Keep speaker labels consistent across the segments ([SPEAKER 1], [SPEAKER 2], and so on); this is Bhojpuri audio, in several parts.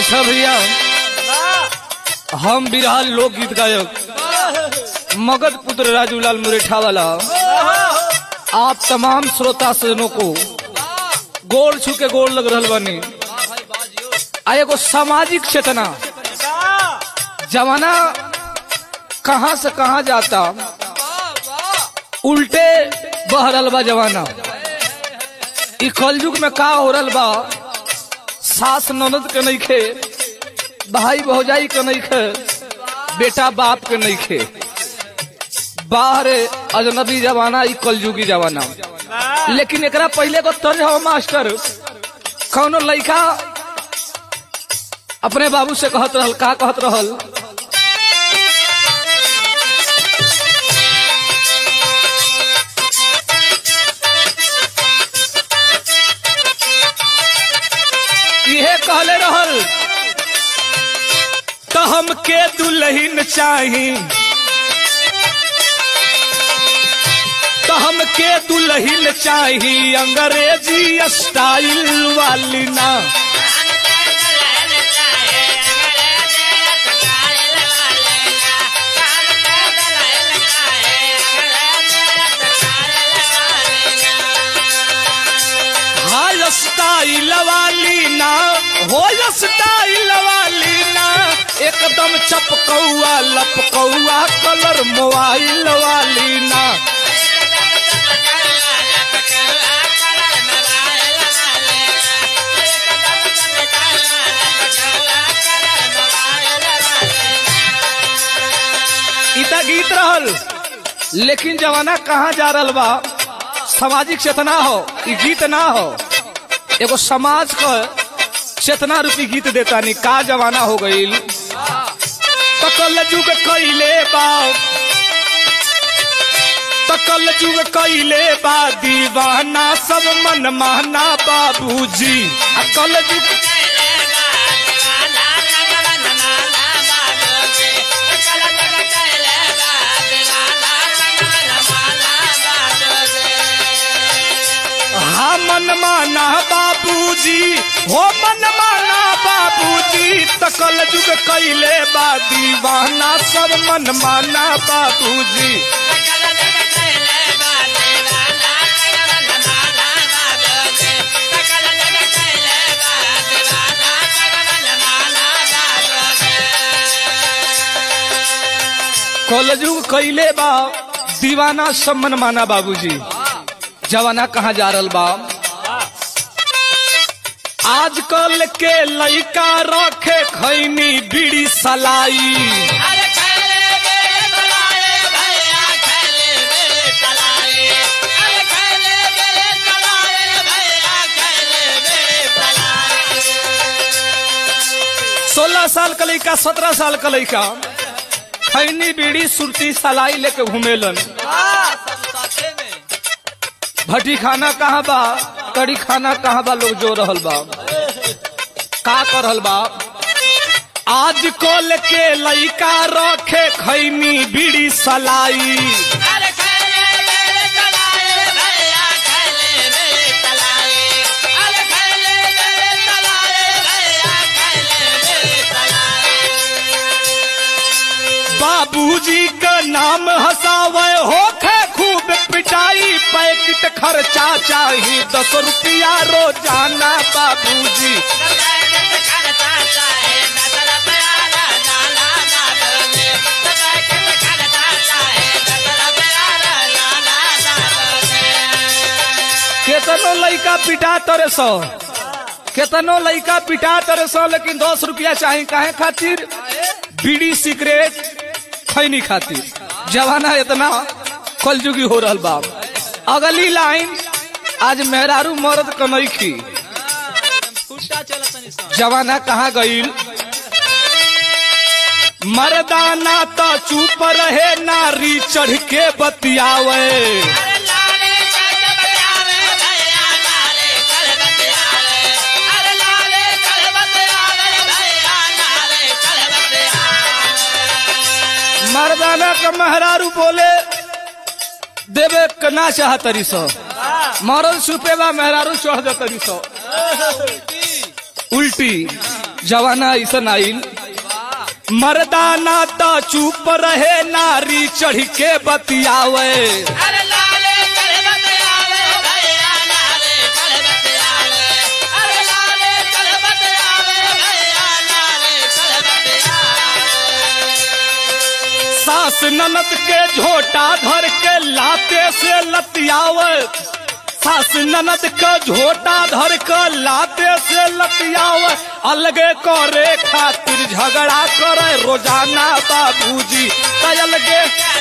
[SPEAKER 1] अच्छा भैया, हम बिरहाल लोकगीत गायक मगध पुत्र राजूलाल मुरेठा वाला आप तमाम श्रोता सजनों को गोड़ छू के गोड़ लग रहल बनी। एगो सामाजिक चेतना, जमाना कहां से कहां जाता, उल्टे बह रहल बा जमाना। इ कलयुग में का हो रहल बा, सास ननद के नइखे, भाई भौजाई के नइखे, बेटा बाप के नइखे, बाहर अजनबी जमाना, इ कलयुगी जमाना। लेकिन एकरा पहले को तर्ज हो मास्टर, कौनो लड़का अपने बाबू से कहत रहल, का कहत रहल, इहे कहले रहल, तो हमके दुल्हन चाही, तो हमके दुल्हन चाही अंग्रेजी स्टाइल वाली ना। हाय स्टाइल वाली ना, हो स्टाइल वाली ना, एकदम चपकौआ लपकौआ कलर मोबाइल वाली ना। इता गीत रहल, लेकिन जमाना कहाँ जा रहल बा, सामाजिक चेतना हो, इ गीत ना हो, एगो समाज का चेतना रूपी गीत देता नहीं। का जमाना हो गईल, तकल जुग कैले बा, तकल जुग कैले बा दीवाना सब मन माना बाबूजी। अकल जुग हाँ मन माना बाबूजी, हो मन माना बाबूजी, तकल जुग कैले बा दीवाना सब मन माना बाबूजी। कलयुग कैले बा दीवाना सब मन माना बाबूजी। जवाना कहाँ जा रहल बा, आजकल के लइका रखे खैनी बीड़ी सलाई, सोलह साल का लइका 17 साल का लइका खैनी बीड़ी सुरती सलाई लेके घूमेलन। भट्टी खाना कहाँ बा, कड़ी खाना कहाँ बा, लोग जो रहल बा, का कर रहल बा, आजकल के लइका रखे खैनी बीड़ी सलाई, बाबूजी का नाम हंसावे होखे खूब पिटाई, पैकेट खर्चा चाहिए 10 रुपया रोजाना बाबूजी। केतनो लइका पिटा तरे सो, केतनो लइका पिटा तरे सो, लेकिन 10 रुपया चाहिए काहे खातिर, बीड़ी सिगरेट खैनी खातिर। जवाना इतना कलयुगी हो रहल बा। अगली लाइन, आज मेहरारू मर्द कनैखी, जवाना कहाँ गईल, मर्दाना तो चुप रहे नारी चढ़ के बतियावे, मर्दाना का मेहरारू बोले देवे ना चाह तरी सो, मरल छुपेवा मेहरारू चढ़ जा तरी सो, उल्टी जवाना ऐसा आइल मर्दाना तो चुप रहे नारी चढ़ के बतियावे सास ननद के झोटा धर के लाते से लतियावे सास ननद का झोटा धर के लाते से लतियावे अलगे करे खातिर झगड़ा करे रोजाना बाबूजी अलगे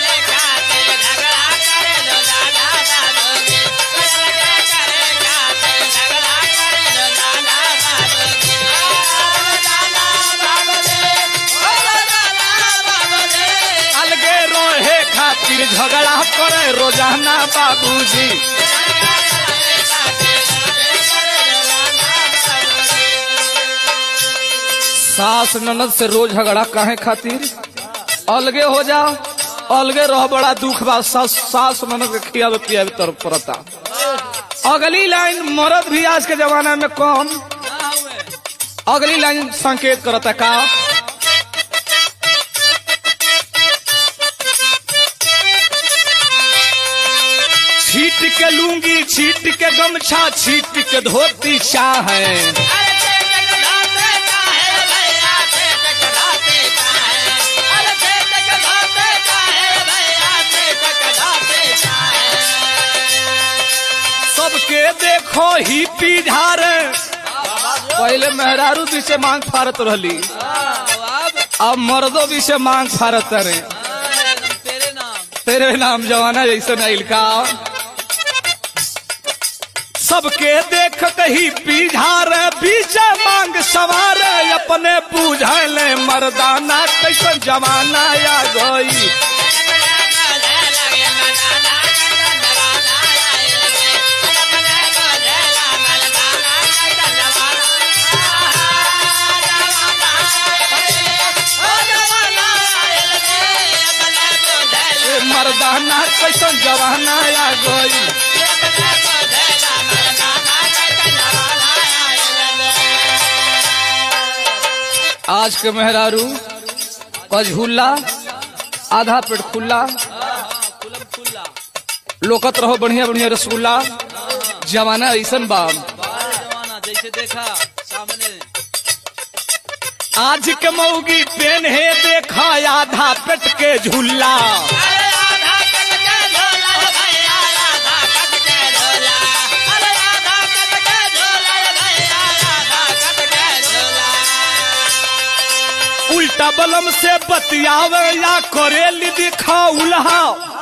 [SPEAKER 1] अलगे रहे खातिर झगड़ा करे रोजाना बाबूजी सास ननद से रोज झगड़ा काहे खातिर अलगे हो जा अलगे रह बड़ा दुख बा सास ननद के खियावे पियावे तरफ पड़ता। अगली लाइन मर्द भी आज के जमाना में कौन अगली लाइन संकेत करता का छीट के लूंगी छीट के गमछा छीट के धोती चाहे सबके देखो ही पीढ़ार पहले मेहरारू भी से मांग फारत रहली अब मर्दों भी से मांग फारत रहे तेरे नाम जवाना जैसे नहीं का सबके देख ही पीढ़ार बीच मांग सवार अपने बुझले मर्दाना कैसन जमाना आ गई मर्दाना कैसन जवाना आ गई आज के मेहरारू कझुल्ला आधा पेट खुला लोकत रहो बढ़िया बढ़िया रसगुल्ला जमाना ऐसन बा
[SPEAKER 2] जैसे देखा सामने
[SPEAKER 1] आज के मौगी पेन है देखा आधा पेट के झूला उल्टा बलम से बतियावे या करेली दिखा उल्हा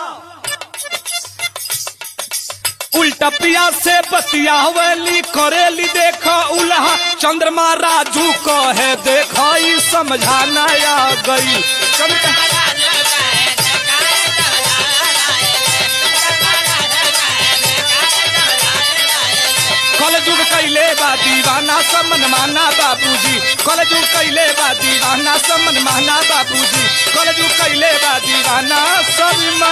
[SPEAKER 1] उल्टा पिया से बतियावली करेली देखा उल्हा चंद्रमा राजू कहे देखा ई समझाना आ गई कलजुग कैले बा दीवाना समन माना बाबूजी कलजुग कैले बा दीवाना समन माना बाबूजी कलजुग कैले बा दीवाना सब